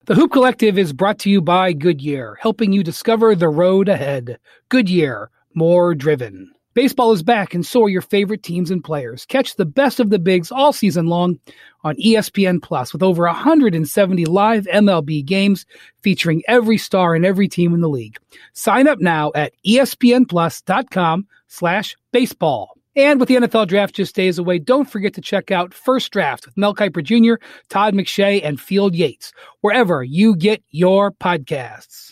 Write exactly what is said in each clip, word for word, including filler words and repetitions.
The Hoop Collective is brought to you by Goodyear, helping you discover the road ahead. Goodyear, more driven. Baseball is back, and so are your favorite teams and players. Catch the best of the bigs all season long on E S P N Plus with over one hundred seventy live M L B games featuring every star and every team in the league. Sign up now at espnplus.com slash baseball. And with the N F L Draft just days away, don't forget to check out First Draft with Mel Kiper Junior, Todd McShay, and Field Yates, wherever you get your podcasts.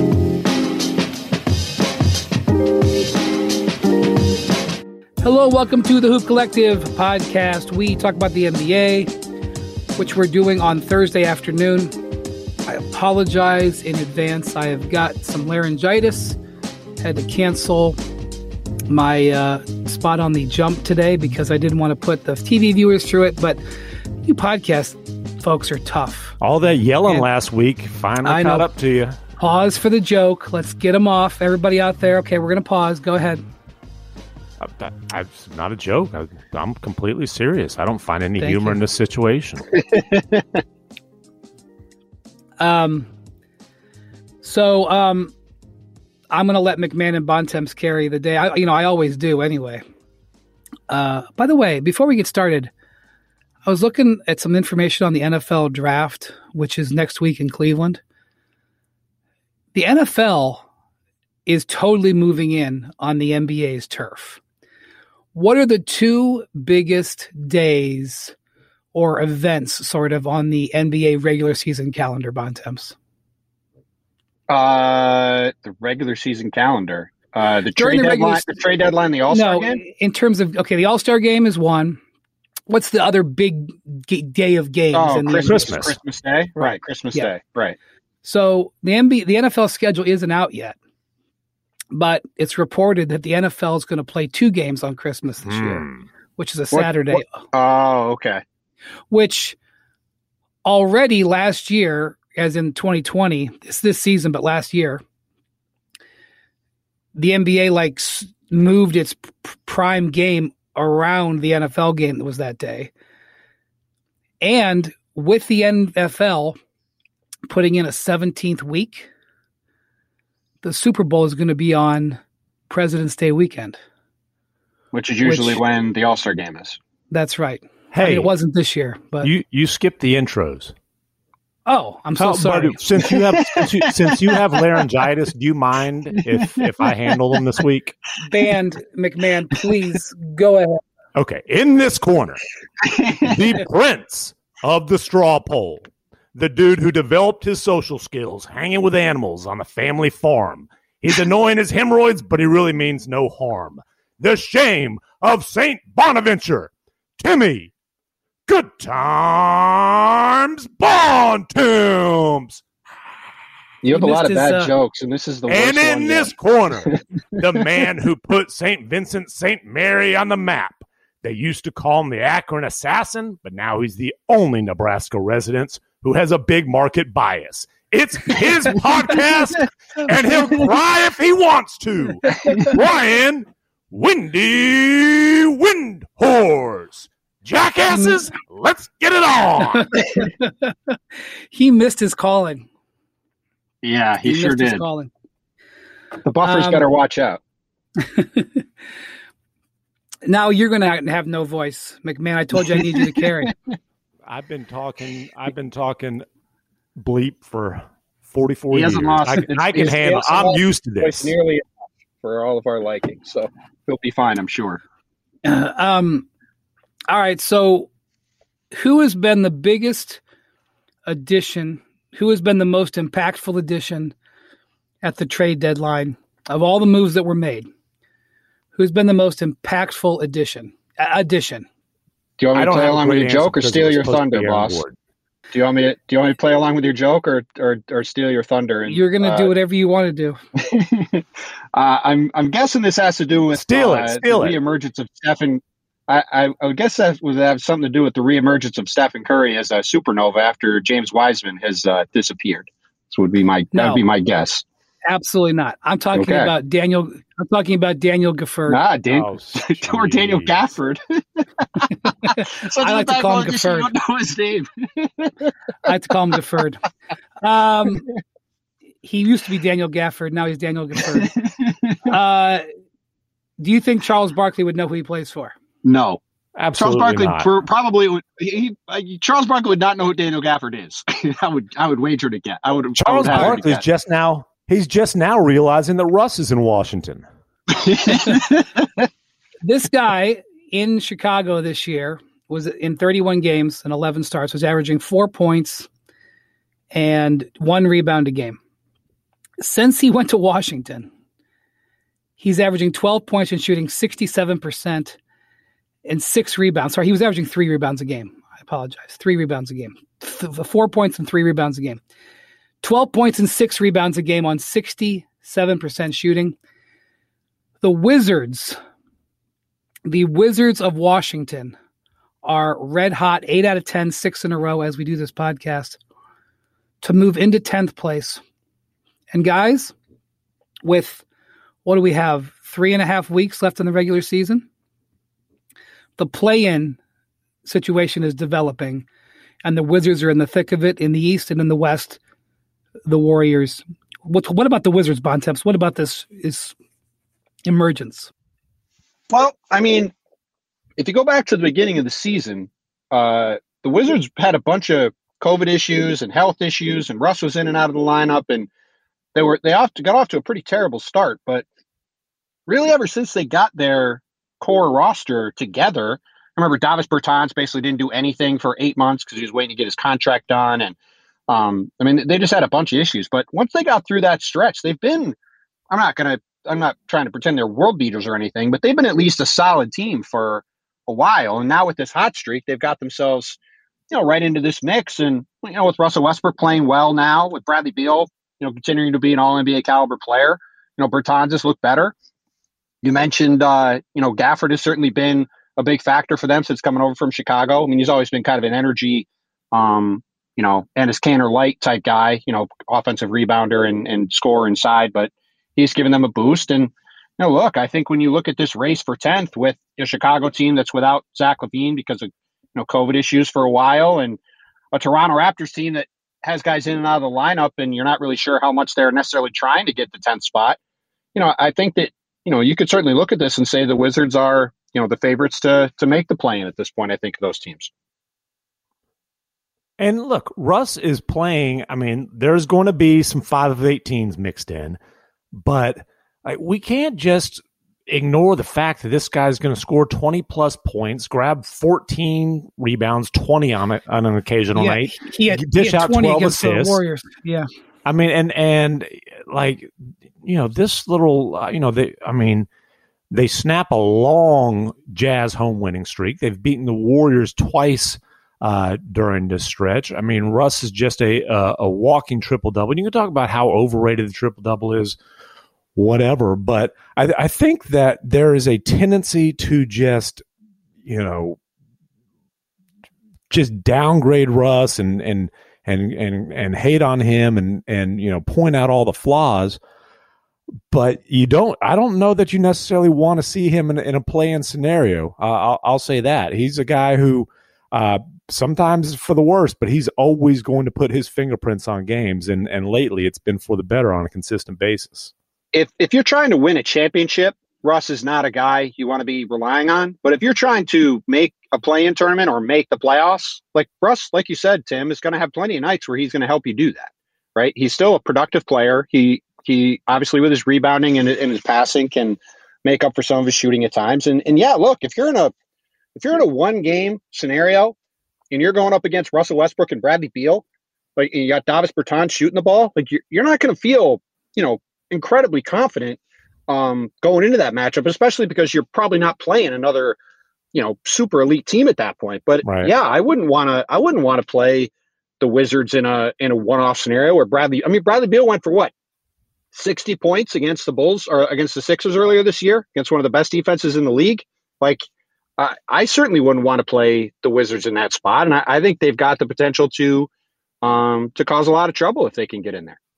Hello, welcome to the Hoop Collective podcast. We talk about the N B A, which we're doing on Thursday afternoon. I apologize in advance. I have got some laryngitis. Had to cancel my uh, spot on the jump today because I didn't want to put the T V viewers through it, but you podcast folks are tough. All that yelling and last week finally I caught know. up to you. Pause for the joke. Let's get them off. Everybody out there. Okay, we're going to pause. Go ahead. I, I, it's not a joke. I, I'm completely serious. I don't find any Thank humor you. in this situation. um. So, um, I'm going to let McMahon and Bontemps carry the day. I, you know, I always do anyway. Uh, by the way, before we get started, I was looking at some information on the N F L draft, which is next week in Cleveland. The N F L is totally moving in on the N B A's turf. What are the two biggest days or events sort of on the N B A regular season calendar, Bontemps? Uh, the regular season calendar. Uh, the trade the deadline, regular... the trade deadline, the All-Star no, game? In terms of, okay, the All-Star game is one. What's the other big g- day of games? Oh, in the Christmas, Christmas. Christmas Day? Right, right Christmas yeah. Day, right. So the N B A, the N F L schedule isn't out yet. But it's reported that the N F L is going to play two games on Christmas this mm. year, which is a Saturday. What, what? Oh, okay. Which already last year, as in twenty twenty, it's this season, but last year, the N B A like moved its p- prime game around the N F L game that was that day. And with the N F L putting in a seventeenth week, the Super Bowl is going to be on President's Day weekend. Which is usually which, when the All-Star game is. That's right. Hey, I mean, it wasn't this year, but you, you skipped the intros. Oh, I'm so How, sorry. Buddy, since you have since you, since you have laryngitis, do you mind if if I handle them this week? Band McMahon, please go ahead. Okay, in this corner, the prince of the straw poll. The dude who developed his social skills hanging with animals on the family farm. He's annoying as hemorrhoids, but he really means no harm. The shame of Saint Bonaventure, Timmy Good Times Bontemps. You have You a lot of his, bad uh, jokes, and this is the worst And in one this yet. corner, the man who put Saint Vincent Saint Mary on the map. They used to call him the Akron Assassin, but now he's the only Nebraska resident who has a big market bias. It's his podcast, and he'll cry if he wants to. Brian Windy Windhorse. Jackasses, let's get it on. He missed his calling. Yeah, he, He sure missed his did. calling. The Buffers Um, better watch out. Now you're going to have no voice, McMahon. I told you I need you to carry. I've been talking. I've been talking bleep for forty-four He years. hasn't lost. I, it's- I can it's- handle. it's I'm lost used to voice this. nearly enough for all of our liking, so he'll be fine, I'm sure. Uh, um. All right. So, who has been the biggest addition? Who has been the most impactful addition at the trade deadline of all the moves that were made? Who's been the most impactful addition? Uh, addition. Do you want me I to don't play have a along with great your answer joke or because it steal was your supposed to thunder, be on boss? board. Do you want me to do you want me to play along with your joke or or, or steal your thunder? And, You're going to uh, do whatever you want to do. uh, I'm I'm guessing this has to do with Steal it, uh, steal the it. reemergence of Stephen. I, I, I would guess that would have something to do with the reemergence of Stephen Curry as a supernova after James Wiseman has uh, disappeared. This would be my that No. would be my guess. Absolutely not. I'm talking Okay. about Daniel. I'm talking about Daniel Gafford. Nah, Dan- Oh, or Daniel jeez. Gafford. Such I a like to bad call him politician, you Gafford. don't know his name. I like to call him Gafford. Um, he used to be Daniel Gafford. Now he's Daniel Gafford. Uh, do you think Charles Barkley would know who he plays for? No. Absolutely Charles Barkley not. pr- probably would. He, uh, Charles Barkley would not know who Daniel Gafford is. I would. I would wager to get. I would. Charles I would hazard to Barkley's guess. just now. He's just now realizing that Russ is in Washington. This guy in Chicago this year was in thirty-one games and eleven starts, was averaging four points and one rebound a game. Since he went to Washington, he's averaging twelve points and shooting sixty-seven percent and six rebounds. Sorry, he was averaging three rebounds a game. I apologize. Three rebounds a game. Th- four points and three rebounds a game. twelve points and six rebounds a game on sixty-seven percent shooting. The Wizards, the Wizards of Washington are red hot, eight out of ten, six in a row as we do this podcast, to move into tenth place. And guys, with what do we have? Three and a half weeks left in the regular season. The play-in situation is developing, and the Wizards are in the thick of it in the East and in the West. The Warriors. What, what about the Wizards, Bontemps? What about this is emergence? Well, I mean, if you go back to the beginning of the season, uh, the Wizards had a bunch of COVID issues and health issues, and Russ was in and out of the lineup, and they were they off to, got off to a pretty terrible start. But really, ever since they got their core roster together, I remember Davis Bertans basically didn't do anything for eight months because he was waiting to get his contract done, and um, I mean, they just had a bunch of issues. But once they got through that stretch, they've been. I'm not gonna. I'm not trying to pretend they're world beaters or anything, but they've been at least a solid team for a while. And now with this hot streak, they've got themselves, you know, right into this mix. And, you know, with Russell Westbrook playing well now, with Bradley Beal, you know, continuing to be an all N B A caliber player, you know, Bertans has looked better. You mentioned, uh, you know, Gafford has certainly been a big factor for them since coming over from Chicago. I mean, he's always been kind of an energy, um, you know, and his Canner Light type guy, you know, offensive rebounder and, and scorer inside, but he's given them a boost. And, you know, look, I think when you look at this race for tenth with a Chicago team that's without Zach LaVine because of, you know, COVID issues for a while, and a Toronto Raptors team that has guys in and out of the lineup, and you're not really sure how much they're necessarily trying to get the tenth spot. You know, I think that, you know, you could certainly look at this and say the Wizards are, you know, the favorites to to make the play-in at this point, I think, of those teams. And look, Russ is playing. I mean, there's going to be some five of eight teams mixed in. But like, we can't just ignore the fact that this guy's going to score twenty plus points, grab fourteen rebounds, twenty on it on an occasional yeah, night, he had, dish he had out twenty twelve against assists. the Warriors. Yeah, I mean, and and like, you know, this little, uh, you know, they, I mean, they snap a long Jazz home winning streak. They've beaten the Warriors twice uh, during this stretch. I mean, Russ is just a a, a walking triple double. You can talk about how overrated the triple double is. Whatever, but I, I think that there is a tendency to just, you know, just downgrade Russ and and and and and hate on him and and you know point out all the flaws. But you don't. I don't know that you necessarily want to see him in, in a play-in scenario. Uh, I'll, I'll say that he's a guy who uh, sometimes is for the worst, but he's always going to put his fingerprints on games, and and lately it's been for the better on a consistent basis. If if you're trying to win a championship, Russ is not a guy you want to be relying on. But if you're trying to make a play-in tournament or make the playoffs, like Russ, like you said, Tim, is going to have plenty of nights where he's going to help you do that, right? He's still a productive player. He he obviously with his rebounding and, and his passing can make up for some of his shooting at times. And and yeah, look, if you're in a if you're in a one-game scenario and you're going up against Russell Westbrook and Bradley Beal, like and you got Davis Bertans shooting the ball, like you're you're not going to feel, you know, incredibly confident um, going into that matchup, especially because you're probably not playing another, you know, super elite team at that point. But right. yeah, I wouldn't want to. I wouldn't want to play the Wizards in a in a one-off scenario where Bradley. I mean, Bradley Beal went for what, sixty points against the Bulls or against the Sixers earlier this year against one of the best defenses in the league. Like, I, I certainly wouldn't want to play the Wizards in that spot, and I, I think they've got the potential to um, to cause a lot of trouble if they can get in there.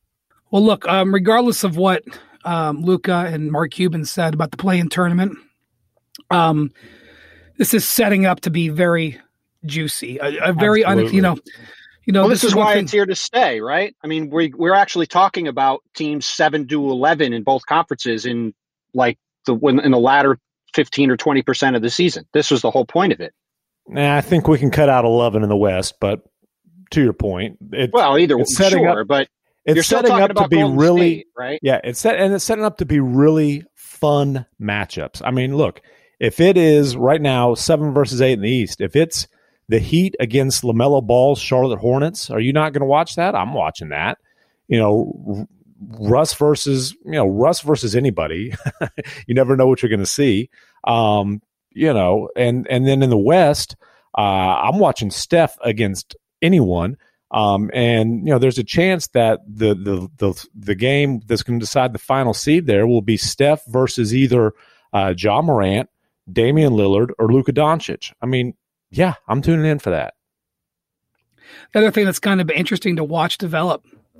Well, look, um, regardless of what um, Luka and Mark Cuban said about the play-in tournament, um, this is setting up to be very juicy, a, a very, un, you know, you know. Well, this, this is, is why thing. it's here to stay, right? I mean, we we're actually talking about teams seven to eleven in both conferences in like the when in the latter fifteen or twenty percent of the season. This was the whole point of it. Nah, I think we can cut out eleven in the West, but to your point, it, well, either it's setting sure, up, but it's you're still setting talking up about to be Golden really State, right? Yeah, it's set and it's setting up to be really fun matchups. I mean, look, if it is right now seven versus eight in the East, if it's the Heat against LaMelo Ball's Charlotte Hornets, are you not going to watch that? I'm watching that. You know, Russ versus you know Russ versus anybody. You never know what you're going to see. Um, you know, and and then in the West, uh, I'm watching Steph against anyone. Um, and you know, there's a chance that the the the the game that's going to decide the final seed there will be Steph versus either uh, Ja Morant, Damian Lillard, or Luka Doncic. I mean, yeah, I'm tuning in for that. The other thing that's kind of interesting to watch develop,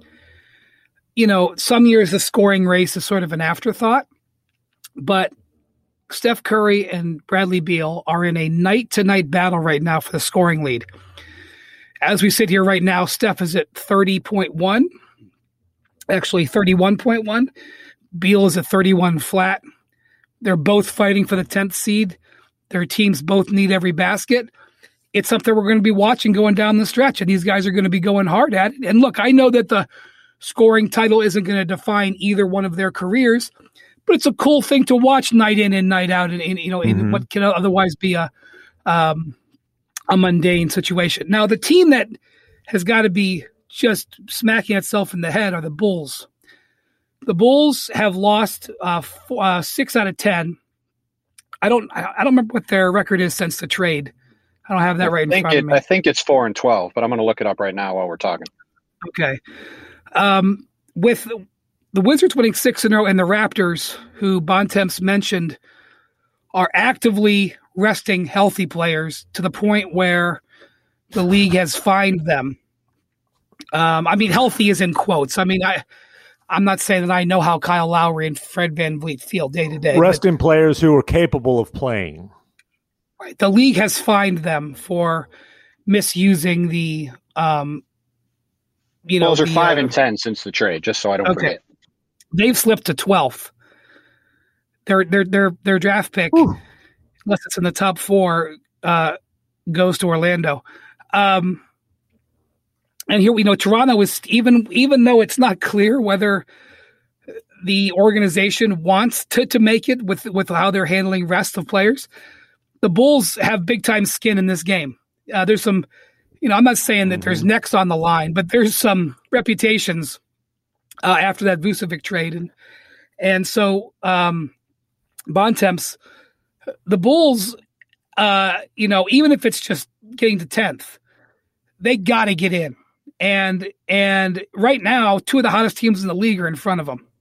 you know, some years the scoring race is sort of an afterthought, but Steph Curry and Bradley Beal are in a night-to-night battle right now for the scoring lead. As we sit here right now, Steph is at thirty point one, actually thirty-one point one. Beal is at thirty-one flat. They're both fighting for the tenth seed. Their teams both need every basket. It's something we're going to be watching going down the stretch, and these guys are going to be going hard at it. And look, I know that the scoring title isn't going to define either one of their careers, but it's a cool thing to watch night in and night out, and, and you know, mm-hmm. in what can otherwise be a um, a mundane situation. Now, the team that has got to be just smacking itself in the head are the Bulls. The Bulls have lost uh, f- uh, six out of ten. I don't. I don't remember what their record is since the trade. I don't have that right in front it, of me. I think it's four and twelve, but I'm going to look it up right now while we're talking. Okay. Um, with the, the Wizards winning six in a row, and the Raptors, who Bontemps mentioned, are actively resting healthy players to the point where the league has fined them. Um, I mean, healthy is in quotes. I mean, I, I'm not saying that I know how Kyle Lowry and Fred VanVleet feel day to day. Resting players who are capable of playing. Right. The league has fined them for misusing the, um, you know, Bulls are the, five uh, and ten since the trade, just so I don't okay. forget. They've slipped to twelfth. Their their their their draft pick, Whew. unless it's in the top four, uh, goes to Orlando. Um, and here we know Toronto is even even though it's not clear whether the organization wants to to make it with with how they're handling rest of players. The Bulls have big time skin in this game. Uh, there's some, you know, I'm not saying that mm-hmm. there's necks on the line, but there's some reputations uh, after that Vucevic trade, and and so um, Bontemps, the Bulls, uh, you know, even if it's just getting to tenth, they got to get in, and and right now, two of the hottest teams in the league are in front of them.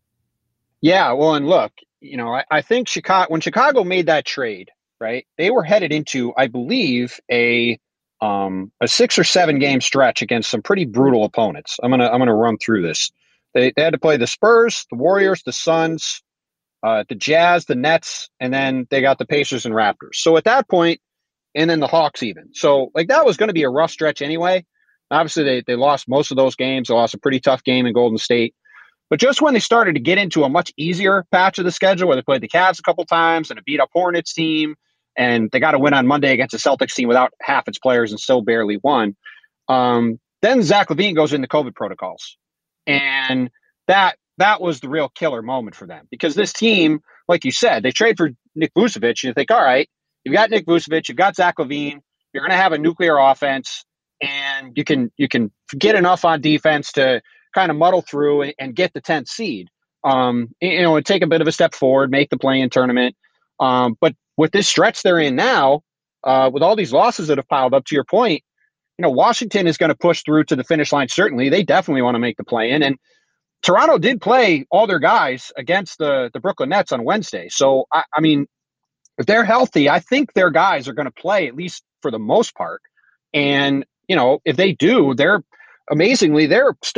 Yeah, well, and look, you know, I, I think Chicago when Chicago made that trade. Right, they were headed into, I believe, a um, a six or seven game stretch against some pretty brutal opponents. I'm gonna I'm gonna run through this. They they had to play the Spurs, the Warriors, the Suns, uh, the Jazz, the Nets, and then they got the Pacers and Raptors. So at that point, and then the Hawks even. So like that was going to be a rough stretch anyway. Obviously, they they lost most of those games. They lost a pretty tough game in Golden State. But just when they started to get into a much easier patch of the schedule, where they played the Cavs a couple times and a beat up Hornets team. And they got a win on Monday against a Celtics team without half its players and still barely won. Um, then Zach LaVine goes into COVID protocols. And that that was the real killer moment for them. Because this team, like you said, they trade for Nick Vucevic. And you think, all right, you've got Nick Vucevic, you've got Zach LaVine, you're going to have a nuclear offense, and you can you can get enough on defense to kind of muddle through and, and get the tenth seed. Um, you know, and take a bit of a step forward, make the play-in tournament. Um, but with this stretch they're in now, uh, with all these losses that have piled up, to your point, you know, Washington is going to push through to the finish line. Certainly, they definitely want to make the play in. And Toronto did play all their guys against the, the Brooklyn Nets on Wednesday. So, I, I mean, if they're healthy, I think their guys are going to play, at least for the most part. And, you know, if they do, they're amazingly, they're still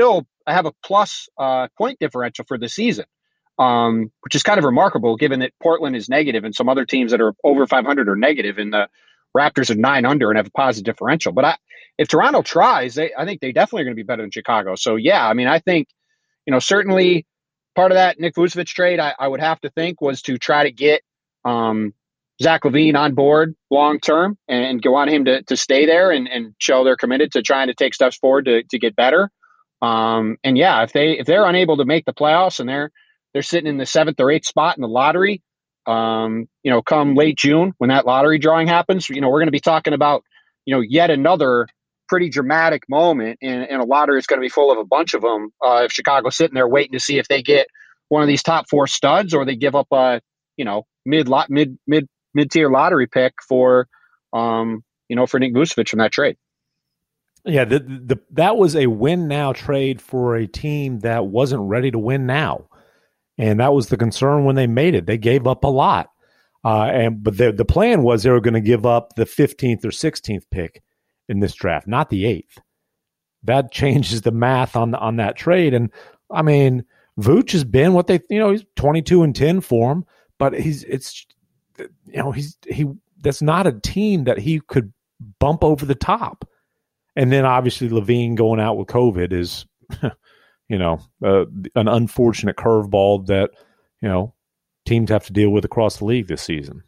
I have a plus uh, point differential for the season, um, which is kind of remarkable given that Portland is negative and some other teams that are over five hundred are negative, and the Raptors are nine under and have a positive differential. But I, if Toronto tries, they, I think they definitely are going to be better than Chicago. So, yeah, I mean, I think, you know, certainly part of that Nick Vucevic trade, I, I would have to think, was to try to get um, Zach LaVine on board long term and go on him to to stay there and, and show they're committed to trying to take steps forward to to get better. Um, and yeah, if they if they're unable to make the playoffs and they're they're sitting in the seventh or eighth spot in the lottery, um, you know, come late June when that lottery drawing happens, you know, we're going to be talking about, you know, yet another pretty dramatic moment, and, and a lottery is going to be full of a bunch of them. Uh, if Chicago's sitting there waiting to see if they get one of these top four studs or they give up a, you know, mid lot mid mid mid tier lottery pick for, um, you know, for Nick Vucevic from that trade. Yeah, the, the that was a win now trade for a team that wasn't ready to win now, and that was the concern when they made it. They gave up a lot, uh, and but the the plan was they were going to give up the fifteenth or sixteenth pick in this draft, not the eighth. That changes the math on on that trade. And I mean, Vooch has been what they, you know, he's twenty-two and ten for him, but he's it's, you know, he's he that's not a team that he could bump over the top. And then obviously LaVine going out with COVID is, you know, uh, an unfortunate curveball that, you know, teams have to deal with across the league this season.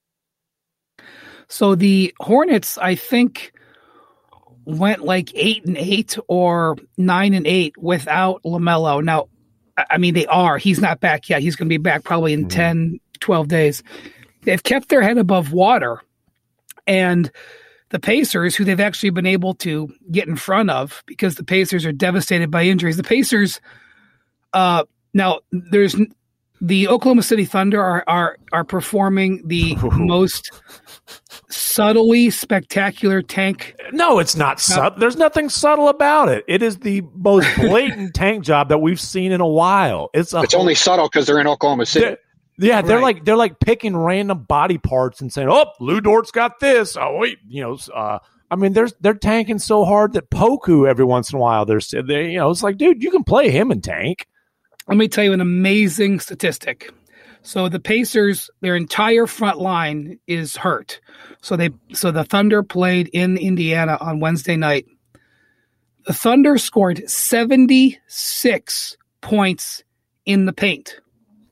So the Hornets, I think, went like eight and eight or nine and eight without LaMelo. Now, I mean, they are. He's not back yet. He's going to be back probably in mm-hmm. ten, twelve days. They've kept their head above water. And the Pacers, who they've actually been able to get in front of because the Pacers are devastated by injuries. The Pacers, uh, now there's the Oklahoma City Thunder are are, are performing the most subtly spectacular tank. No, it's not subtle. There's nothing subtle about it. It is the most blatant tank job that we've seen in a while. It's a it's only subtle because they're in Oklahoma City. They're, yeah, they're right. like they're like picking random body parts and saying, "Oh, Lou Dort's got this." Oh, wait, you know. Uh, I mean, they're they're tanking so hard that Poku every once in a while they're they you know it's like, dude, you can play him and tank. Let me tell you an amazing statistic. So the Pacers, their entire front line is hurt. So they so the Thunder played in Indiana on Wednesday night. The Thunder scored seventy-six points in the paint.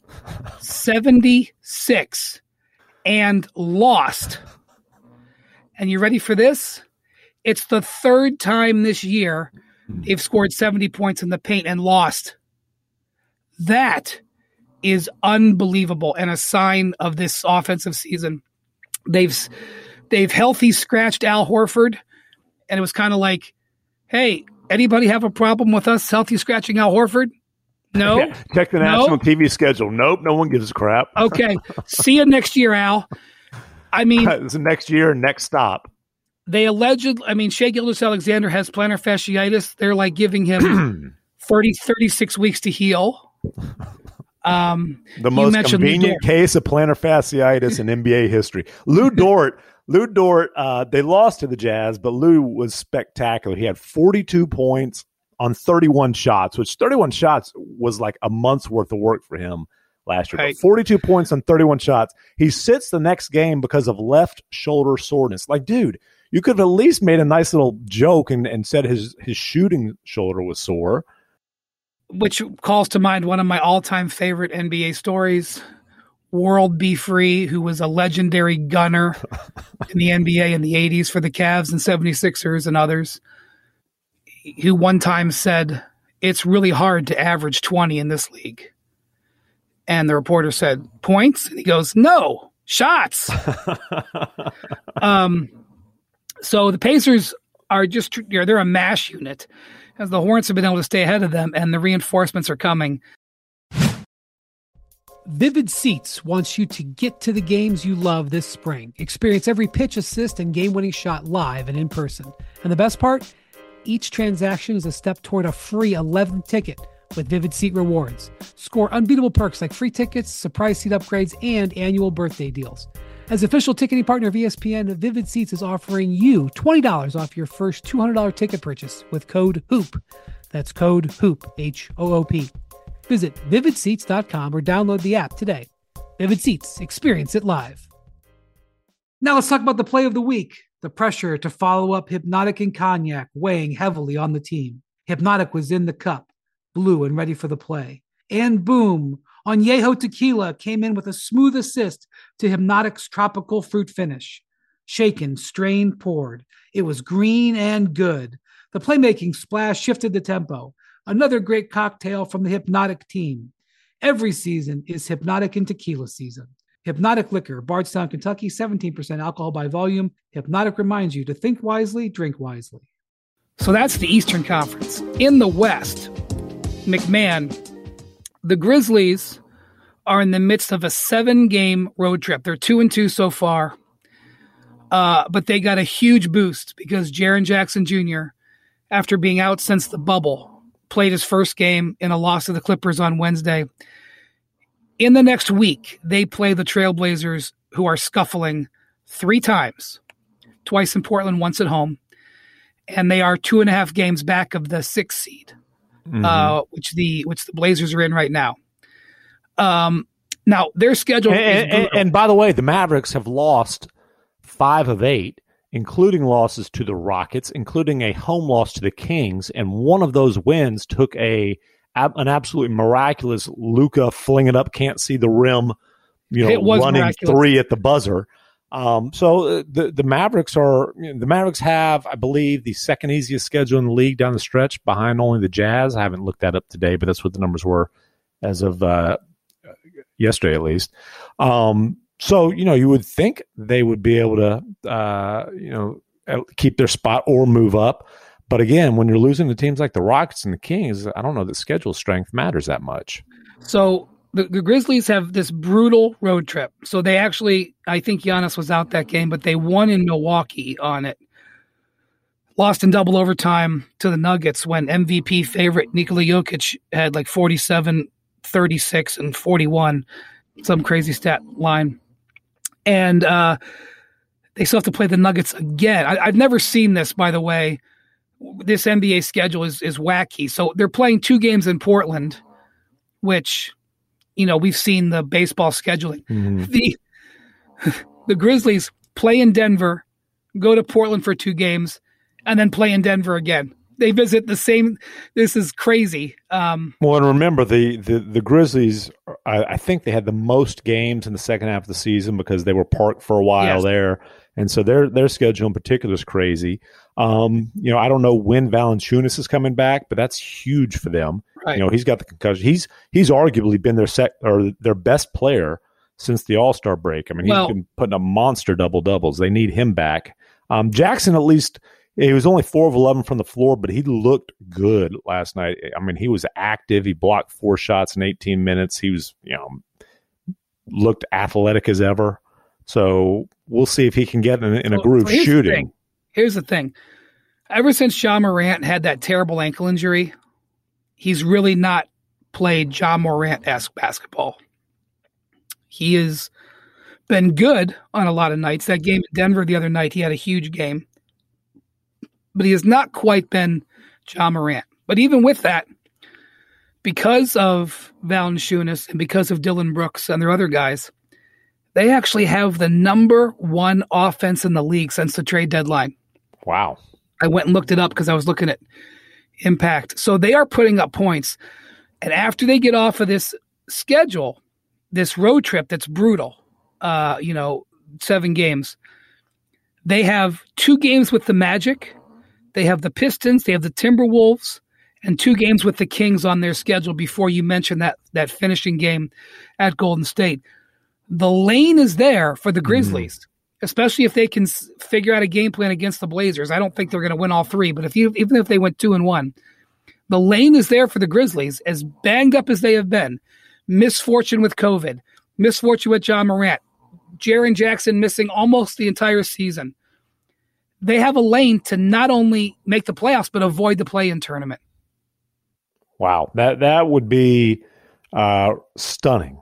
seventy-six and lost. And you ready for this? It's the third time this year they've scored seventy points in the paint and lost. That is unbelievable and a sign of this offensive season. They've they've healthy scratched Al Horford, and it was kind of like, hey, anybody have a problem with us healthy scratching Al Horford? No. Yeah, check the no? national T V schedule. Nope, no one gives a crap. Okay, see you next year, Al. I mean, it's the next year, next stop. They alleged, I mean, Shai Gilgeous-Alexander has plantar fasciitis. They're like giving him thirty, thirty-six weeks to heal. Um, the most convenient case of plantar fasciitis in N B A history. Lou Dort, Lou Dort, uh, they lost to the Jazz, but Lou was spectacular. He had forty-two points on thirty-one shots, which thirty-one shots was like a month's worth of work for him last year. Right. But forty-two points on thirty-one shots. He sits the next game because of left shoulder soreness. Like, dude, you could have at least made a nice little joke and, and said his, his shooting shoulder was sore. Which calls to mind one of my all-time favorite N B A stories, World B. Free, who was a legendary gunner in the N B A in the eighties for the Cavs and seventy-sixers and others, who one time said, it's really hard to average twenty in this league. And the reporter said, points? And he goes, no, shots. um, so the Pacers are just, you know, they're a mash unit, as the Hornets have been able to stay ahead of them, and the reinforcements are coming. Vivid Seats wants you to get to the games you love this spring. Experience every pitch, assist, and game-winning shot live and in person. And the best part? Each transaction is a step toward a free eleventh ticket with Vivid Seat Rewards. Score unbeatable perks like free tickets, surprise seat upgrades, and annual birthday deals. As official ticketing partner of E S P N, Vivid Seats is offering you twenty dollars off your first two hundred dollars ticket purchase with code HOOP. That's code HOOP, H O O P. Visit vivid seats dot com or download the app today. Vivid Seats. Experience it live. Now let's talk about the play of the week. The pressure to follow up Hypnotic and Cognac weighing heavily on the team. Hypnotic was in the cup, blue and ready for the play. And boom, Añejo Tequila came in with a smooth assist to Hypnotic's tropical fruit finish. Shaken, strained, poured. It was green and good. The playmaking splash shifted the tempo. Another great cocktail from the Hypnotic team. Every season is Hypnotic and Tequila season. Hypnotic Liquor, Bardstown, Kentucky, seventeen percent alcohol by volume. Hypnotic reminds you to think wisely, drink wisely. So that's the Eastern Conference. In the West, McMahon, the Grizzlies are in the midst of a seven-game road trip. They're two and two so far, uh, but they got a huge boost because Jaren Jackson Junior, after being out since the bubble, played his first game in a loss to the Clippers on Wednesday. In the next week, they play the Trailblazers, who are scuffling three times, twice in Portland, once at home, and they are two and a half games back of the sixth seed, mm-hmm. uh, which the which the Blazers are in right now. Um, now their schedule and, is brutal. And, and by the way, the Mavericks have lost five of eight, including losses to the Rockets, including a home loss to the Kings, and one of those wins took a an absolutely miraculous Luka fling it up, can't see the rim, you know, running miraculous. Three at the buzzer. Um, so uh, the the Mavericks are you know, the Mavericks have, I believe, the second easiest schedule in the league down the stretch, behind only the Jazz. I haven't looked that up today, but that's what the numbers were as of uh, yesterday, at least. Um, so you know, you would think they would be able to uh, you know keep their spot or move up. But again, when you're losing to teams like the Rockets and the Kings, I don't know that schedule strength matters that much. So the, the Grizzlies have this brutal road trip. So they actually, I think Giannis was out that game, but they won in Milwaukee on it. Lost in double overtime to the Nuggets when M V P favorite Nikola Jokic had like forty-seven, thirty-six, and forty-one. Some crazy stat line. And uh, they still have to play the Nuggets again. I, I've never seen this, by the way. This N B A schedule is, is wacky. So they're playing two games in Portland, which, you know, we've seen the baseball scheduling. Mm-hmm. The the Grizzlies play in Denver, go to Portland for two games, and then play in Denver again. They visit the same. This is crazy. Um, well, and remember, the, the, the Grizzlies, I, I think they had the most games in the second half of the season because they were parked for a while yes. there. And so their their schedule in particular is crazy. Um, you know, I don't know when Valanciunas is coming back, but that's huge for them. Right. You know, he's got the concussion. He's he's arguably been their sec or their best player since the All-Star break. I mean, he's well, been putting up monster double doubles. They need him back. Um, Jackson, at least, he was only four of eleven from the floor, but he looked good last night. I mean, he was active. He blocked four shots in eighteen minutes. He was, you know, looked athletic as ever. So we'll see if he can get in, in a groove here's shooting. The here's the thing. Ever since Ja Morant had that terrible ankle injury, he's really not played Ja Morant-esque basketball. He has been good on a lot of nights. That game in Denver the other night, he had a huge game. But he has not quite been Ja Morant. But even with that, because of Valanciunas and because of Dylan Brooks and their other guys, they actually have the number one offense in the league since the trade deadline. Wow. I went and looked it up because I was looking at impact. So they are putting up points. And after they get off of this schedule, this road trip that's brutal, uh, you know, seven games, they have two games with the Magic. They have the Pistons. They have the Timberwolves. And two games with the Kings on their schedule before you mention that that finishing game at Golden State. The lane is there for the Grizzlies, mm-hmm. especially if they can s- figure out a game plan against the Blazers. I don't think they're going to win all three, but if you, even if they went two and one, the lane is there for the Grizzlies, as banged up as they have been. Misfortune with COVID, misfortune with Ja Morant, Jaren Jackson missing almost the entire season. They have a lane to not only make the playoffs, but avoid the play-in tournament. Wow, that that would be uh, stunning,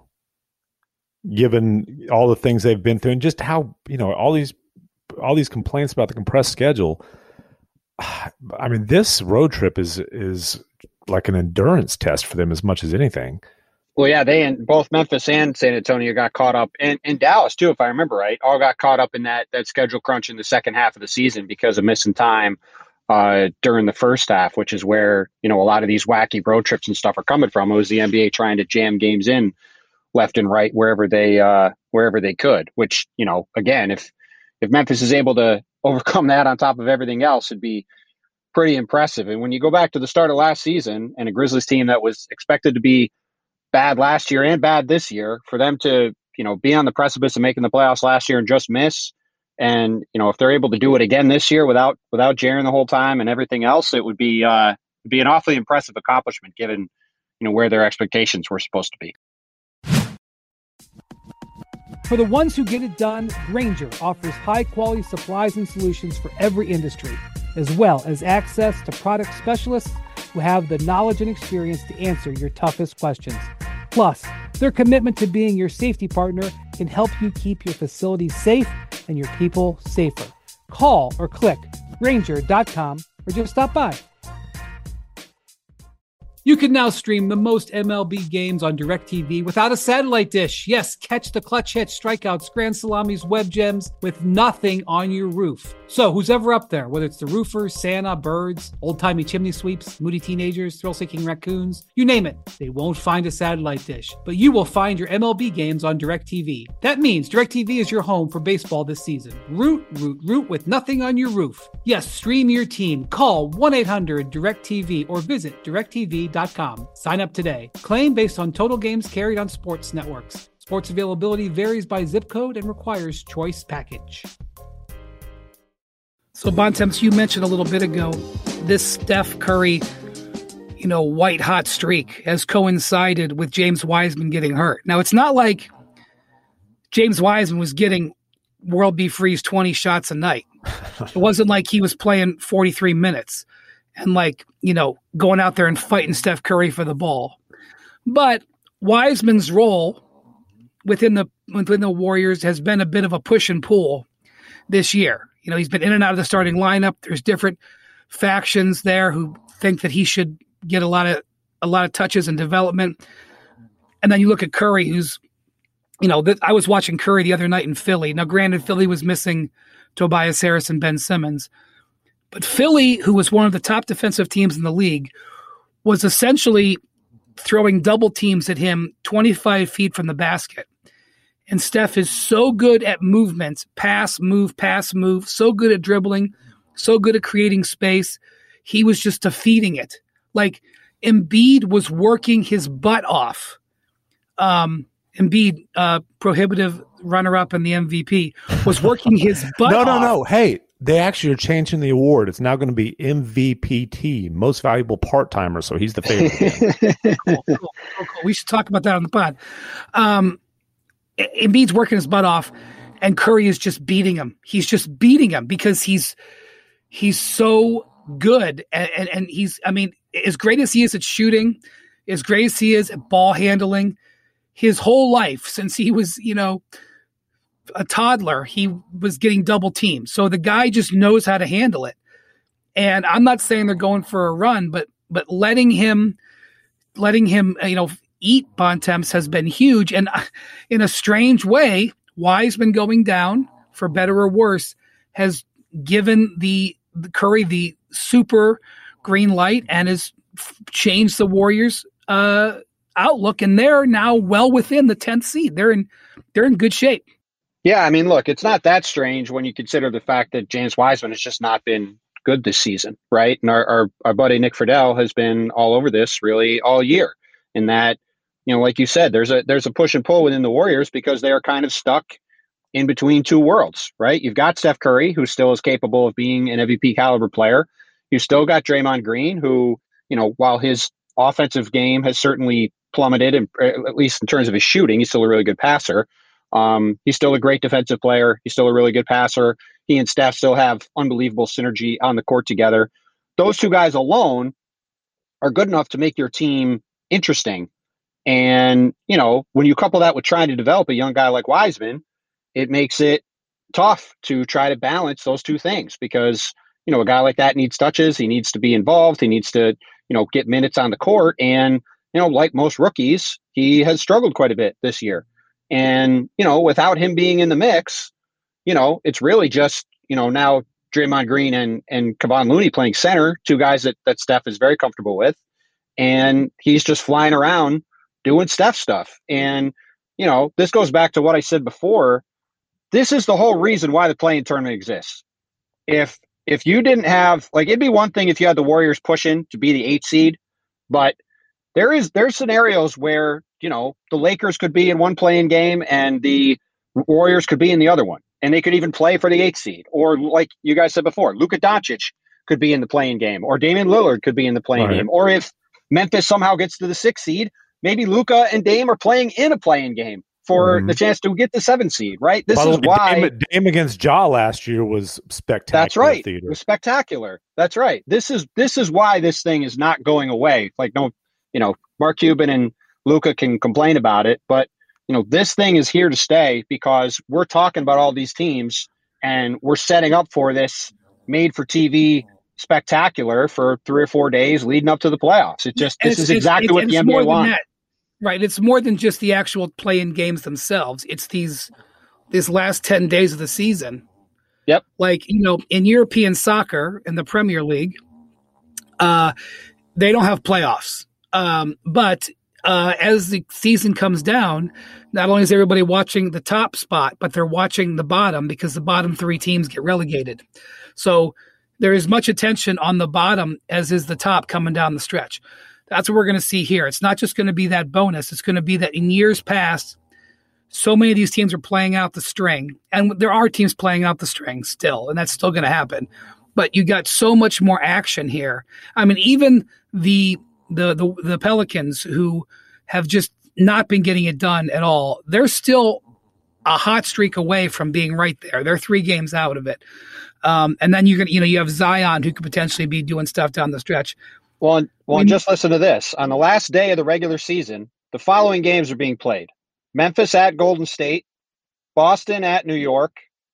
given all the things they've been through and just how, you know, all these all these complaints about the compressed schedule. I mean, this road trip is is like an endurance test for them as much as anything. Well, yeah, they and both Memphis and San Antonio got caught up, and, and Dallas too, if I remember right, all got caught up in that that schedule crunch in the second half of the season because of missing time uh, during the first half, which is where, you know, a lot of these wacky road trips and stuff are coming from. It was the N B A trying to jam games in left and right wherever they uh, wherever they could. Which, you know, again, if if Memphis is able to overcome that on top of everything else, it'd be pretty impressive. And when you go back to the start of last season and a Grizzlies team that was expected to be bad last year and bad this year, for them to, you know, be on the precipice of making the playoffs last year and just miss, and, you know, if they're able to do it again this year without without Jaren the whole time and everything else, it would be uh, it'd be an awfully impressive accomplishment given, you know, where their expectations were supposed to be. For the ones who get it done, Grainger offers high-quality supplies and solutions for every industry, as well as access to product specialists who have the knowledge and experience to answer your toughest questions. Plus, their commitment to being your safety partner can help you keep your facility safe and your people safer. Call or click Grainger dot com or just stop by. You can now stream the most M L B games on DirecTV without a satellite dish. Yes, catch the clutch hits, strikeouts, grand salamis, web gems with nothing on your roof. So who's ever up there, whether it's the roofers, Santa, birds, old-timey chimney sweeps, moody teenagers, thrill-seeking raccoons, you name it, they won't find a satellite dish. But you will find your M L B games on DirecTV. That means DirecTV is your home for baseball this season. Root, root, root with nothing on your roof. Yes, stream your team. Call one eight hundred direct T V or visit direct T V dot com. Sign up today. Claim based on total games carried on sports networks. Sports availability varies by zip code and requires choice package. So, Bontemps, you mentioned a little bit ago, this Steph Curry, you know, white hot streak has coincided with James Wiseman getting hurt. Now, it's not like James Wiseman was getting World B. Freeze twenty shots a night. It wasn't like he was playing forty-three minutes and, like, you know, going out there and fighting Steph Curry for the ball. But Wiseman's role within the within the Warriors has been a bit of a push and pull this year. You know, he's been in and out of the starting lineup. There's different factions there who think that he should get a lot of a lot of touches and development. And then you look at Curry, who's, you know, th- I was watching Curry the other night in Philly. Now, granted, Philly was missing Tobias Harris and Ben Simmons. But Philly, who was one of the top defensive teams in the league, was essentially throwing double teams at him twenty-five feet from the basket. And Steph is so good at movement, pass, move, pass, move, so good at dribbling, so good at creating space. He was just defeating it. Like, Embiid was working his butt off. Um, Embiid, uh, prohibitive runner-up in the M V P, was working his butt no, off. No, no, no. Hey, they actually are changing the award. It's now going to be M V P T, most valuable part-timer, so he's the favorite. cool, cool, cool, cool. We should talk about that on the pod. Um, Embiid's working his butt off, and Curry is just beating him. He's just beating him because he's he's so good, and, and, and he's, I mean, as great as he is at shooting, as great as he is at ball handling, his whole life since he was, you know, a toddler, he was getting double teamed. So the guy just knows how to handle it. And I'm not saying they're going for a run, but but letting him, letting him, you know, eat Bontemps has been huge. And in a strange way, Wiseman going down, for better or worse, has given the, the Curry the super green light and has f- changed the Warriors' uh, outlook. And they're now well within the tenth seed. They're in they're in good shape. Yeah, I mean, look, it's not that strange when you consider the fact that James Wiseman has just not been good this season, right? And our, our, our buddy Nick Friedel has been all over this really all year. In that, you know, like you said, there's a there's a push and pull within the Warriors because they are kind of stuck in between two worlds, right? You've got Steph Curry, who still is capable of being an M V P caliber player. You've still got Draymond Green, who, you know, while his offensive game has certainly plummeted, and at least in terms of his shooting, he's still a really good passer. Um, he's still a great defensive player. He's still a really good passer. He and Steph still have unbelievable synergy on the court together. Those two guys alone are good enough to make your team interesting. And, you know, when you couple that with trying to develop a young guy like Wiseman, it makes it tough to try to balance those two things because, you know, a guy like that needs touches. He needs to be involved. He needs to, you know, get minutes on the court. And, you know, like most rookies, he has struggled quite a bit this year. And, you know, without him being in the mix, you know, it's really just, you know, now Draymond Green and, and Kevon Looney playing center, two guys that, that Steph is very comfortable with. And he's just flying around doing Steph stuff. And, you know, this goes back to what I said before. This is the whole reason why the play-in tournament exists. If if you didn't have, like, it'd be one thing if you had the Warriors pushing to be the eighth seed, but there is there's scenarios where, you know, the Lakers could be in one play-in game and the Warriors could be in the other one, and they could even play for the eighth seed. Or like you guys said before, Luka Doncic could be in the play-in game, or Damian Lillard could be in the play-in right. game. Or if Memphis somehow gets to the sixth seed, maybe Luka and Dame are playing in a play-in game for mm-hmm. the chance to get the seventh seed, right? This is why Dame, Dame against Ja last year was spectacular. That's right. Theater. It was spectacular. That's right. This is this is why this thing is not going away. Like, no, you know, Mark Cuban and Luka can complain about it, but you know, this thing is here to stay because we're talking about all these teams and we're setting up for this made-for-T V spectacular for three or four days leading up to the playoffs. It just this is exactly what the N B A wants. Right. It's more than just the actual play-in games themselves. It's these these last ten days of the season. Yep. Like, you know, in European soccer, in the Premier League, uh, they don't have playoffs. Um, but uh, as the season comes down, not only is everybody watching the top spot, but they're watching the bottom because the bottom three teams get relegated. So there is much attention on the bottom as is the top coming down the stretch. That's what we're going to see here. It's not just going to be that bonus. It's going to be that in years past, so many of these teams are playing out the string. And there are teams playing out the string still, and that's still going to happen. But you got so much more action here. I mean, even the the the, the Pelicans, who have just not been getting it done at all, they're still a hot streak away from being right there. They're three games out of it. Um, and then you're going to, you know, you have Zion, who could potentially be doing stuff down the stretch. Well, and, well, and just listen to this. On the last day of the regular season, the following games are being played. Memphis at Golden State, Boston at New York,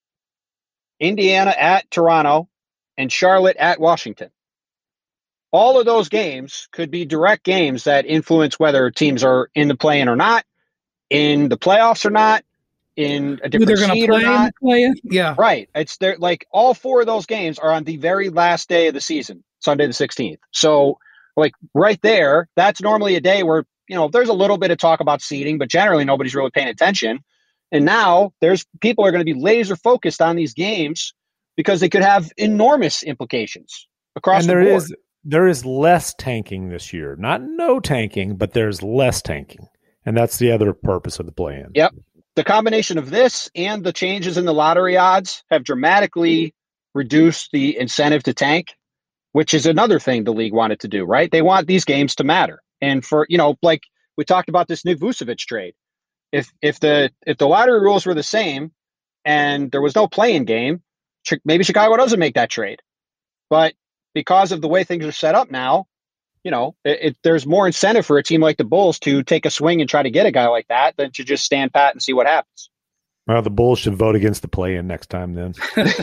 Indiana at Toronto, and Charlotte at Washington. All of those games could be direct games that influence whether teams are in the play-in or not, in the playoffs or not, in a different Who seed play or not. Play yeah. Right. It's there. Like, all four of those games are on the very last day of the season, Sunday the sixteenth. So, like, right there, that's normally a day where, you know, there's a little bit of talk about seeding, but generally nobody's really paying attention. And now there's people are going to be laser focused on these games because they could have enormous implications across and the there board. Is, there is less tanking this year. Not no tanking, but there's less tanking. And that's the other purpose of the play-in. Yep. The combination of this and the changes in the lottery odds have dramatically reduced the incentive to tank, which is another thing the league wanted to do, right? They want these games to matter. And for, you know, like we talked about this Nick Vucevic trade. If if the if the lottery rules were the same and there was no play-in game, maybe Chicago doesn't make that trade. But because of the way things are set up now, you know, it, it, there's more incentive for a team like the Bulls to take a swing and try to get a guy like that than to just stand pat and see what happens. Well, the Bulls should vote against the play-in next time then.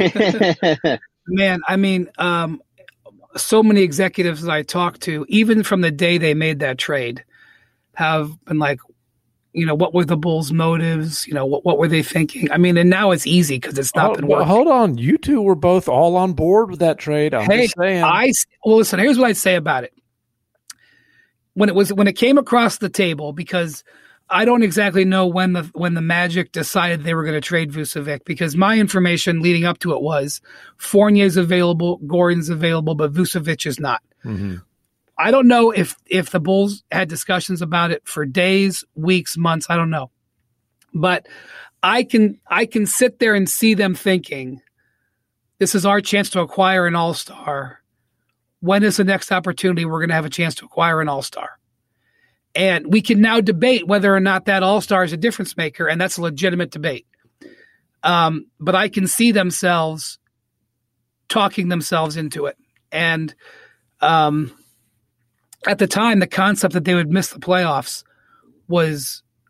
Man, I mean, um, so many executives that I talked to, even from the day they made that trade, have been like, you know, what were the Bulls' motives? You know, what what were they thinking? I mean, and now it's easy because it's not oh, been well, working. Hold on. You two were both all on board with that trade. I'm hey, just saying. I, well, listen, here's what I'd say about it. When it was when it came across the table, because I don't exactly know when the when the Magic decided they were going to trade Vucevic, because my information leading up to it was Fournier's available, Gordon's available, but Vucevic is not. Mm-hmm. I don't know if if the Bulls had discussions about it for days, weeks, months. I don't know, but I can I can sit there and see them thinking, this is our chance to acquire an all-star. When is the next opportunity we're going to have a chance to acquire an all-star? And we can now debate whether or not that all-star is a difference maker, and that's a legitimate debate. Um, but I can see themselves talking themselves into it. And um, at the time, the concept that they would miss the playoffs was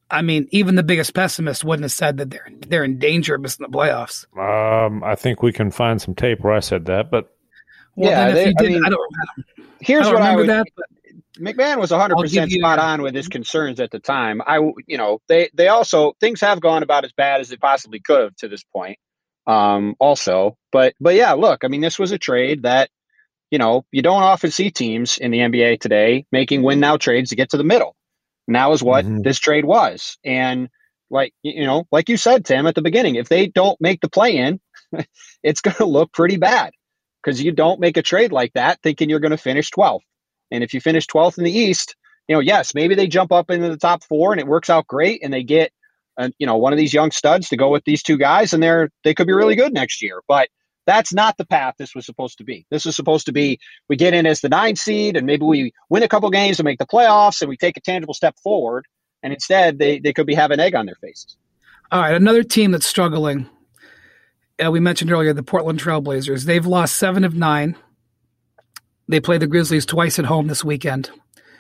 I mean, even the biggest pessimist wouldn't have said that they're they're in danger of missing the playoffs. Um, I think we can find some tape where I said that, but well, yeah, then if they, you did, I, mean, I don't. Here's I don't what I would. That, but McMahon was one hundred percent spot on with his concerns at the time. I, you know, they they also things have gone about as bad as they possibly could have to this point. Um, also, but but yeah, look, I mean, this was a trade that, you know, you don't often see teams in the N B A today making win now trades to get to the middle. And that was what mm-hmm. this trade was. And like, you know, like you said, Tim, at the beginning, if they don't make the play in, it's going to look pretty bad because you don't make a trade like that thinking you're going to finish twelfth. And if you finish twelfth in the East, you know, yes, maybe they jump up into the top four and it works out great. And they get, uh, you know, one of these young studs to go with these two guys and they're, they could be really good next year. But that's not the path this was supposed to be. This was supposed to be, we get in as the nine seed and maybe we win a couple games and make the playoffs and we take a tangible step forward. And instead they, they could be having egg on their faces. All right. Another team that's struggling. Uh, we mentioned earlier, the Portland Trailblazers. They've lost seven of nine. They play the Grizzlies twice at home this weekend.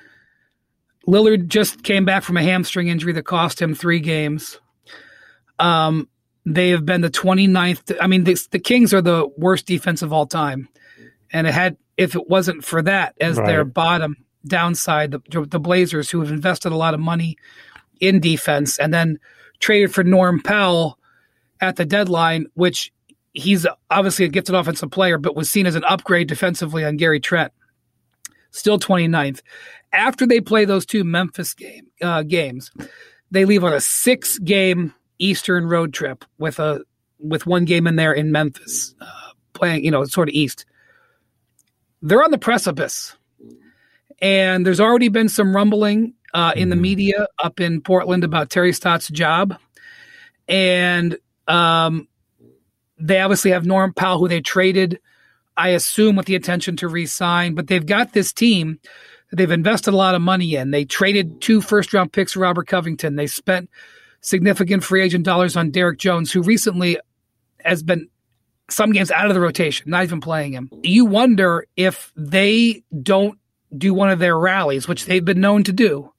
Lillard just came back from a hamstring injury that cost him three games. Um, They have been the twenty-ninth. I mean, the, the Kings are the worst defense of all time. And it had, if it wasn't for that as right. their bottom downside, the, the Blazers, who have invested a lot of money in defense and then traded for Norm Powell at the deadline, which he's obviously a gifted offensive player, but was seen as an upgrade defensively on Gary Trent. Still twenty-ninth. After they play those two Memphis game, uh, games, they leave on a six-game Eastern road trip with a with one game in there in Memphis, uh, playing, you know, sort of East. They're on the precipice, and there's already been some rumbling uh, in the media up in Portland about Terry Stott's job, and um, they obviously have Norm Powell, who they traded, I assume, with the intention to re-sign, but they've got this team that they've invested a lot of money in. They traded two first-round picks for Robert Covington. They spent significant free agent dollars on Derek Jones, who recently has been some games out of the rotation, not even playing him. You wonder if they don't do one of their rallies, which they've been known to do,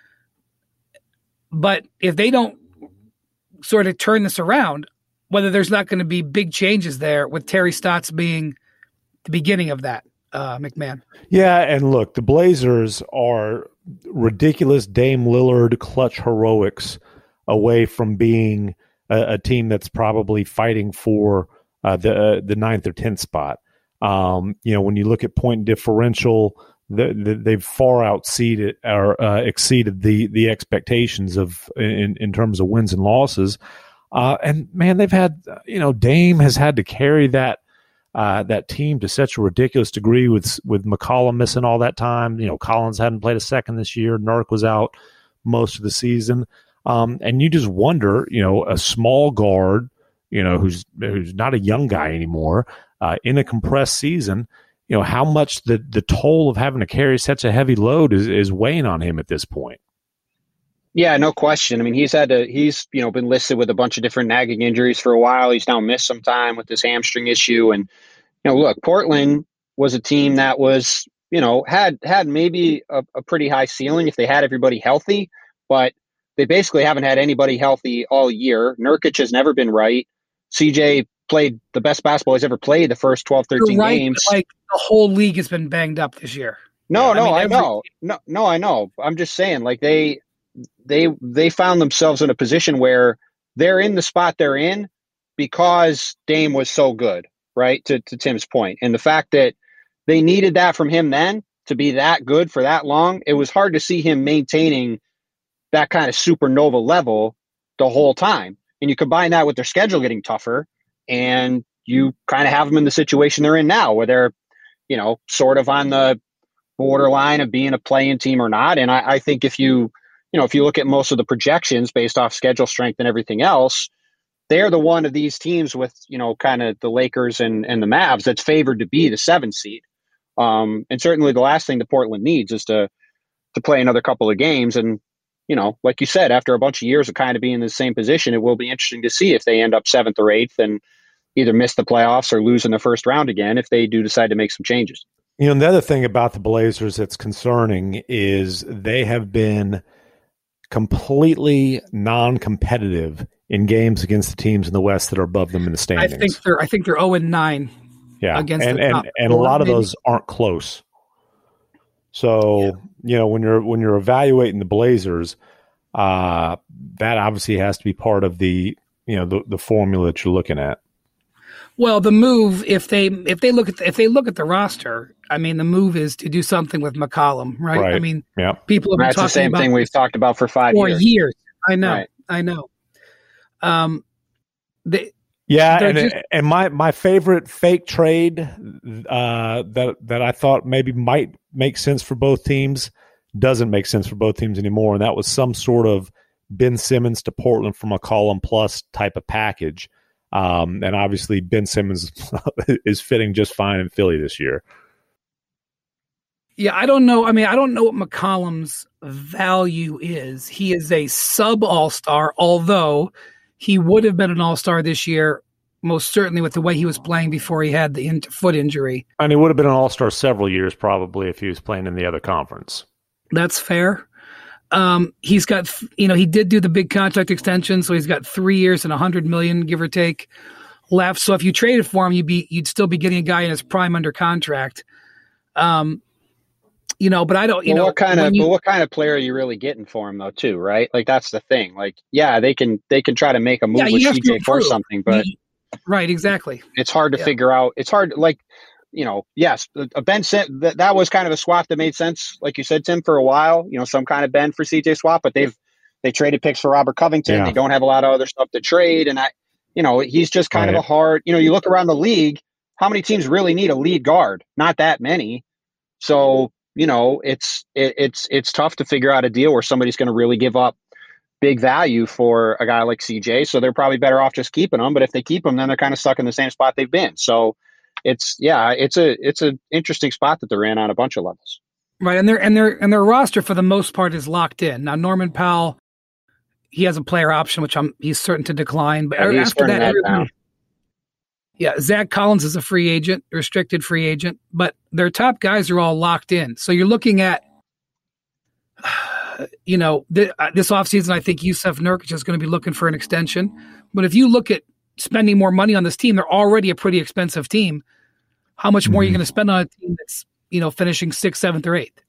but if they don't sort of turn this around, whether there's not going to be big changes there with Terry Stotts being the beginning of that, uh, McMahon. Yeah, and look, the Blazers are ridiculous Dame Lillard clutch heroics away from being a, a team that's probably fighting for uh, the uh, the ninth or tenth spot. Um, you know, when you look at point differential, the, the, they've far outseeded or uh, exceeded the the expectations of in, in terms of wins and losses. Uh, and man, they've had, you know, Dame has had to carry that uh, that team to such a ridiculous degree with with McCollum missing all that time. You know, Collins hadn't played a second this year. Nurk was out most of the season. Um, and you just wonder, you know, a small guard, you know, who's who's not a young guy anymore, uh, in a compressed season, you know, how much the, the toll of having to carry such a heavy load is, is weighing on him at this point. Yeah, no question. I mean, he's had to, he's, you know, been listed with a bunch of different nagging injuries for a while. He's now missed some time with this hamstring issue. And, you know, look, Portland was a team that was, you know, had, had maybe a, a pretty high ceiling if they had everybody healthy, but they basically haven't had anybody healthy all year. Nurkic has never been right. C J played the best basketball he's ever played the first twelve, thirteen right, games. Like the whole league has been banged up this year. No, yeah, no, I, mean, I every- know. No, no, I know. I'm just saying, like they, they, they found themselves in a position where they're in the spot they're in because Dame was so good, right? To, to Tim's point. And the fact that they needed that from him then to be that good for that long, it was hard to see him maintaining that kind of supernova level the whole time. And you combine that with their schedule getting tougher, and you kind of have them in the situation they're in now, where they're, you know, sort of on the borderline of being a play-in team or not. And I, I think if you, you know, if you look at most of the projections based off schedule strength and everything else, they're the one of these teams with, you know, kind of the Lakers and, and the Mavs that's favored to be the seven seed. Um, and certainly the last thing the Portland needs is to, to play another couple of games. And, you know, like you said, after a bunch of years of kind of being in the same position, it will be interesting to see if they end up seventh or eighth and either miss the playoffs or lose in the first round again if they do decide to make some changes. You know, the other thing about the Blazers that's concerning is they have been completely non-competitive in games against the teams in the West that are above them in the standings. I think they're I think they're zero and nine. Yeah, against and the and, top and a four, lot of maybe. those aren't close. So yeah. you know when you're when you're evaluating the Blazers, uh, that obviously has to be part of the you know the, the formula that you're looking at. Well, the move if they if they look at the, if they look at the roster, I mean, the move is to do something with McCollum, right? Right. I mean, yeah. people have been That's talking the same about thing we've talked about for five for years. years. I know, Right. I know. Um, they. Yeah, They're and just- and my, my favorite fake trade uh, that that I thought maybe might make sense for both teams doesn't make sense for both teams anymore, and that was some sort of Ben Simmons to Portland for McCollum plus type of package. Um, and obviously Ben Simmons is fitting just fine in Philly this year. Yeah, I don't know. I mean, I don't know what McCollum's value is. He is a sub all-star, although he would have been an all-star this year, most certainly with the way he was playing before he had the in- foot injury. And he would have been an all-star several years probably if he was playing in the other conference. That's fair. Um, he's got, you know, he did do the big contract extension, so he's got three years and a hundred million, give or take, left. So if you traded for him, you'd be, you'd still be getting a guy in his prime under contract. Um, you know, but I don't, you well, know, what kind of you, but what kind of player are you really getting for him though, too, right? Like that's the thing. Like, yeah, they can they can try to make a move Yeah, with you have C to J for improve. something, but You- right, exactly. it's hard to Yeah. figure out. It's hard, like, you know, yes, a Ben Sim- that, that was kind of a swap that made sense, like you said, Tim, for a while. You know, some kind of Ben for C J swap, but they've they traded picks for Robert Covington. Yeah. They don't have a lot of other stuff to trade, and I, you know, he's just kind Right. of a hard. You know, you look around the league, how many teams really need a lead guard? Not that many. So you know, it's it, it's it's tough to figure out a deal where somebody's going to really give up big value for a guy like C J. So they're probably better off just keeping him. But if they keep him, then they're kind of stuck in the same spot they've been. So it's yeah, it's a it's an interesting spot that they're in on a bunch of levels. Right, and their and their and their roster for the most part is locked in. Now Norman Powell, he has a player option, which I'm he's certain to decline. But Yeah, he's after turning that, that everybody- down. yeah, Zach Collins is a free agent, restricted free agent, but their top guys are all locked in. So you're looking at, you know, th- uh, this offseason, I think Yusuf Nurkic is going to be looking for an extension. But if you look at spending more money on this team, they're already a pretty expensive team. How much more are you Mhm. going to spend on a team that's, you know, finishing sixth, seventh, or eighth?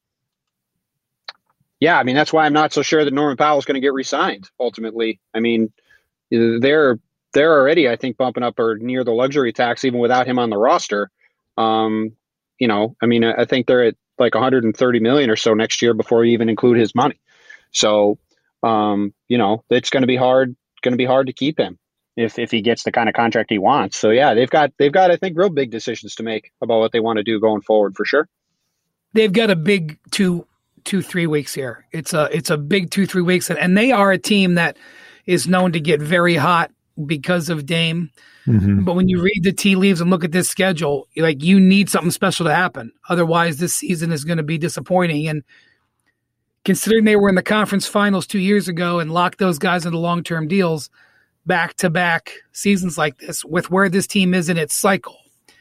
Yeah, I mean that's why I'm not so sure that Norman Powell is going to get re-signed ultimately. I mean, they're they're already, I think, bumping up or near the luxury tax even without him on the roster. Um, you know, I mean, I think they're at like one hundred thirty million or so next year before you even include his money. So, um, you know, it's going to be hard, going to be hard to keep him if if he gets the kind of contract he wants. So yeah, they've got they've got I think real big decisions to make about what they want to do going forward for sure. They've got a big two, two, three weeks here. It's a it's a big two, three weeks, and, and they are a team that is known to get very hot because of Dame. Mm-hmm. But when you read the tea leaves and look at this schedule, like you need something special to happen. Otherwise, this season is going to be disappointing. And considering they were in the conference finals two years ago and locked those guys into long-term deals, back-to-back seasons like this, with where this team is in its cycle,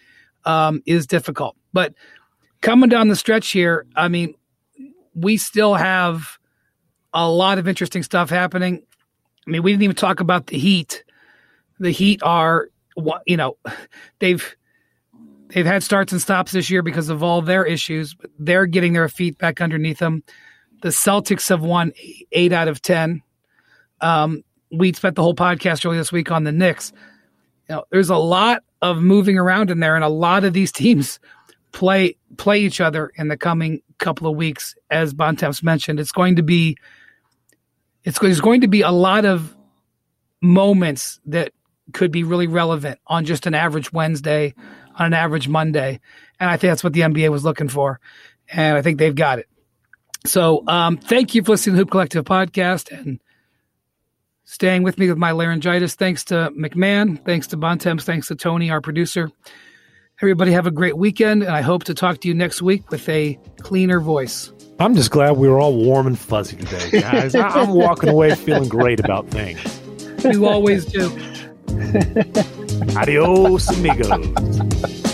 um, is difficult. But coming down the stretch here, I mean, we still have a lot of interesting stuff happening. I mean, we didn't even talk about the Heat. The Heat are, you know, they've they've had starts and stops this year because of all their issues, but they're getting their feet back underneath them. The Celtics have won eight out of ten. Um, we spent the whole podcast earlier this week on the Knicks. You know, there's a lot of moving around in there, and a lot of these teams play play each other in the coming couple of weeks. As Bontemps mentioned, it's going to be it's there's going to be a lot of moments that could be really relevant on just an average Wednesday, on an average Monday. And I think that's what the N B A was looking for. And I think they've got it. So um, thank you for listening to the Hoop Collective podcast and staying with me with my laryngitis. Thanks to McMahon. Thanks to Bontemps. Thanks to Tony, our producer. Everybody have a great weekend. And I hope to talk to you next week with a cleaner voice. I'm just glad we were all warm and fuzzy today, guys. I- I'm walking away feeling great about things. You always do. Adios, amigos.